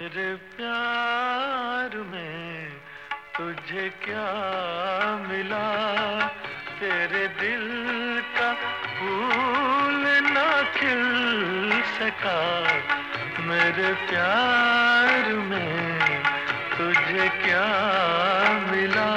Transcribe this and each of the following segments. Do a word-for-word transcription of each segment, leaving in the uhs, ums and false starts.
मेरे प्यार में तुझे क्या मिला, तेरे दिल का फूल ना खिल सका। मेरे प्यार में तुझे क्या मिला।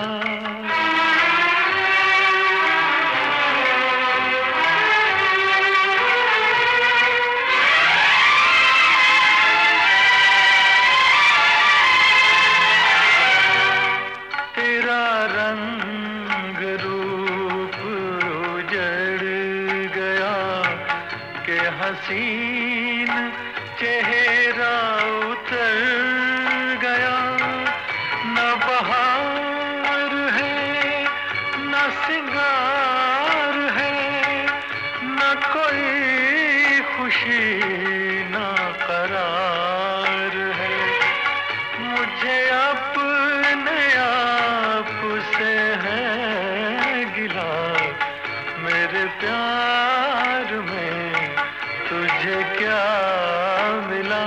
तेरा रंग रूप उजड़ गया के हसीन चेहरा उतर गया। न बहार है न सिंगार है, न कोई खुशी न करार है। मुझे अपने आप से है गिला, मेरे प्यार में तुझे क्या मिला।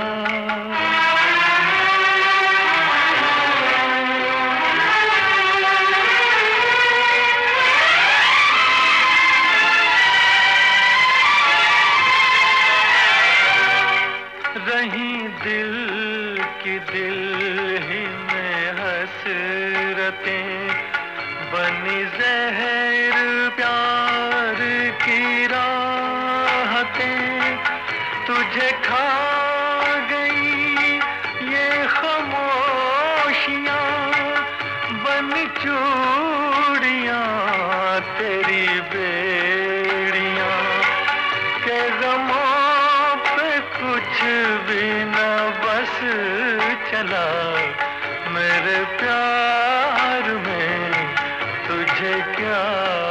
रही दिल की दिल ही में हसरतें, बनी जहर प्यार की राहतें। तुझे खा गई ये खामोशियाँ, बन चूड़ियाँ तेरी बेड़ियाँ। के गमों पे कुछ भी न बस चला, मेरे प्यार में तुझे क्या